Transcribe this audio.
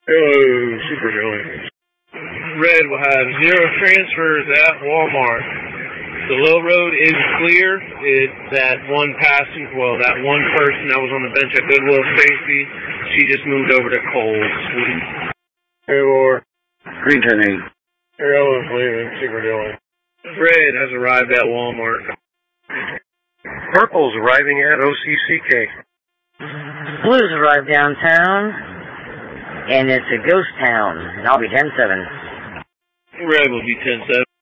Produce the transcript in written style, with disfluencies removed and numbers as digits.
Oh, super joy. Red will have 0 transfers at Walmart. The low road is clear. It's that one person that was on the bench at Goodwill Safety. She just moved over to Coles. Airborne. Green 10-8. Arrow is leaving. Super joy. Red has arrived at Walmart. Purple's arriving at OCCK. Blues arrived downtown, and it's a ghost town, and I'll be 10-7. Red will be 10-7.